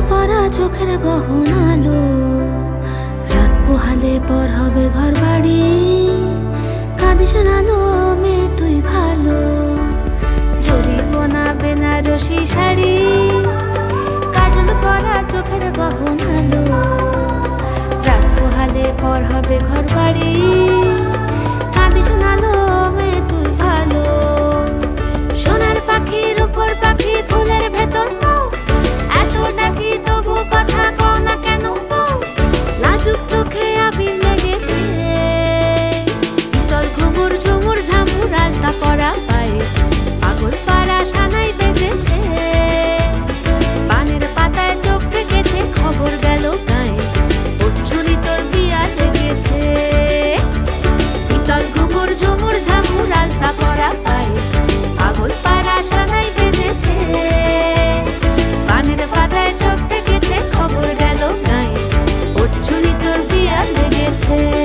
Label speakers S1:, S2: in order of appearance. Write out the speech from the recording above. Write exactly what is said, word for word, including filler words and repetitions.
S1: পরা চোখের গহনালো, রাত পোহালে পর হবে ঘর বাড়ি। কাঁদিস না লো মেয়ে তুই ভালো, জরিব না বেনারসি শাড়ি। কাজল পরা চোখের গহনালো, রাত পোহালে পর হবে ঘর বাড়ি। কাঁদিস না লো মেয়ে তুই ভালো, সোনার পাখির উপর পাখি ফুলের ভেতর পাও। এত ডাকি তবু কথা কও না কেন পাও, লাজুক চোখে আবির লেগেছে। শীতল ঘুমুর ঝুমুর ঝামুর আলতা পরা পায়ে, পাগল পাড়া সানাই বেজেছে। পানের পাতায় চোখ ঢেকেছে, খবর গেল গায়ে, উঠছুনি তোর বিয়া লেগেছে। শীতল ঘুমুর ঝুমুর ঝামুর আলতা পরা পায়ে, পাগল পাড়া সানাই বেজেছে। পানের পাতায় চোখ ঢেকেছে, খবর গেল গায়ে, উঠছুনি তোর বিয়া লেগেছে।